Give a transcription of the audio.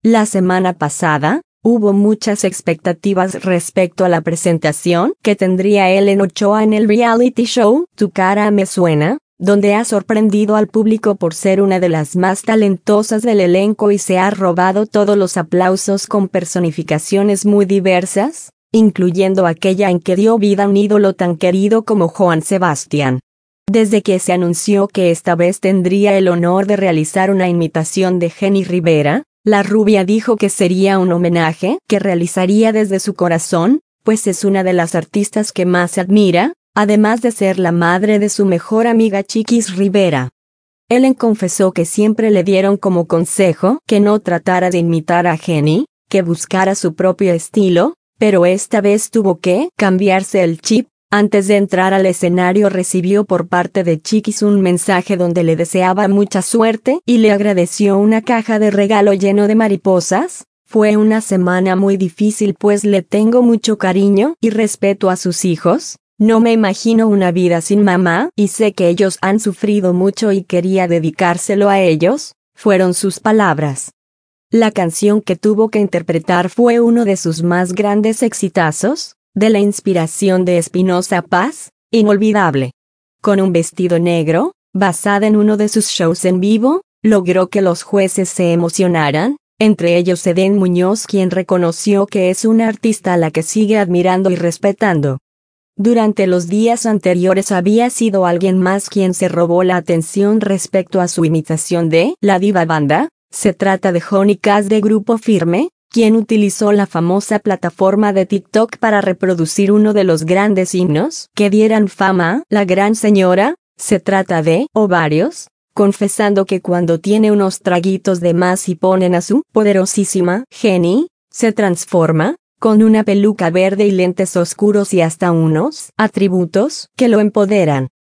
La semana pasada, hubo muchas expectativas respecto a la presentación que tendría Ellen Ochoa en el reality show Tu cara me suena, donde ha sorprendido al público por ser una de las más talentosas del elenco y se ha robado todos los aplausos con personificaciones muy diversas, incluyendo aquella en que dio vida a un ídolo tan querido como Joan Sebastián. Desde que se anunció que esta vez tendría el honor de realizar una imitación de Jenni Rivera, la rubia dijo que sería un homenaje que realizaría desde su corazón, pues es una de las artistas que más admira, además de ser la madre de su mejor amiga Chiquis Rivera. Ellen confesó que siempre le dieron como consejo que no tratara de imitar a Jenni, que buscara su propio estilo, pero esta vez tuvo que cambiarse el chip. Antes de entrar al escenario recibió por parte de Chiquis un mensaje donde le deseaba mucha suerte y le agradeció una caja de regalo lleno de mariposas. Fue una semana muy difícil pues le tengo mucho cariño y respeto a sus hijos. No me imagino una vida sin mamá y sé que ellos han sufrido mucho y quería dedicárselo a ellos, fueron sus palabras. La canción que tuvo que interpretar fue uno de sus más grandes exitazos, de la inspiración de Espinoza Paz, Inolvidable. Con un vestido negro, basada en uno de sus shows en vivo, logró que los jueces se emocionaran, entre ellos Eden Muñoz, quien reconoció que es una artista a la que sigue admirando y respetando. Durante los días anteriores había sido alguien más quien se robó la atención respecto a su imitación de La Diva Banda. Se trata de Johnny Cash de Grupo Firme, quien utilizó la famosa plataforma de TikTok para reproducir uno de los grandes himnos que dieran fama a la gran señora. Se trata de Ovarios, confesando que cuando tiene unos traguitos de más y ponen a su poderosísima Jenni, se transforma, con una peluca verde y lentes oscuros y hasta unos atributos que lo empoderan.